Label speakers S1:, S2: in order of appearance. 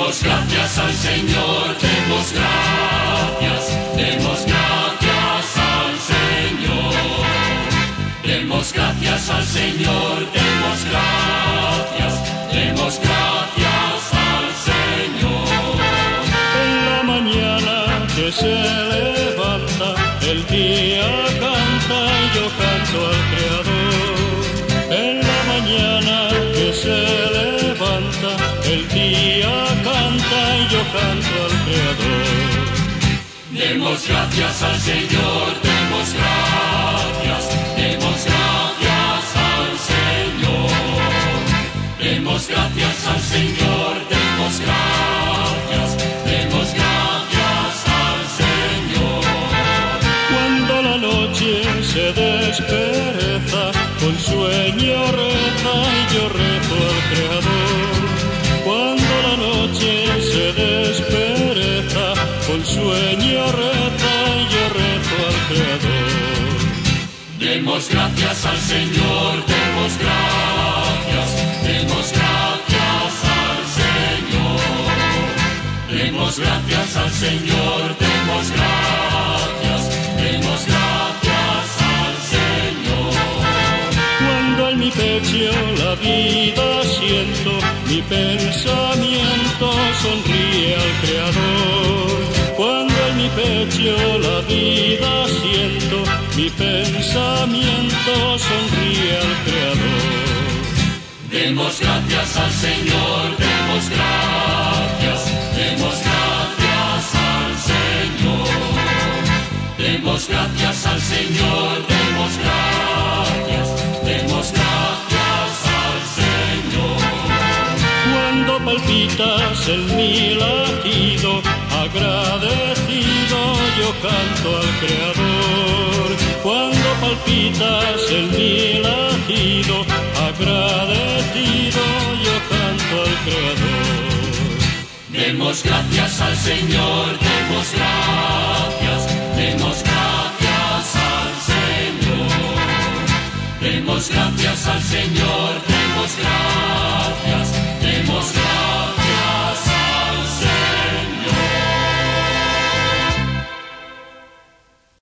S1: Demos gracias al Señor, demos gracias al Señor. Demos gracias al Señor, demos gracias al Señor.
S2: En la mañana que se levanta, el día canta y yo canto al Creador. En la mañana que se levanta, el día canta y yo canto al Creador.
S1: Demos gracias al Señor, demos gracias al Señor. Demos gracias al Señor, demos gracias al Señor.
S2: Cuando la noche se despereza, con sueño reza y yo rezo al Creador. Cuando la noche se despereza, con sueño reza y yo rezo al Creador.
S1: Demos gracias al Señor, demos gracias al Señor. Demos gracias al Señor, demos gracias al Señor.
S2: Cuando en mi pecho la vida siento, mi pensamiento sonríe al Creador. Cuando en mi pecho la vida siento, mi pensamiento sonríe al Creador.
S1: Demos gracias al Señor, demos gracias al Señor. Demos gracias al Señor, demos gracias al Señor.
S2: Cuando palpitas en mi latido, agradecido yo canto al Creador. Cuando palpitas en mi latido, agradecido yo canto al Creador.
S1: Demos gracias al Señor, demos gracias al Señor. Demos gracias al Señor, demos gracias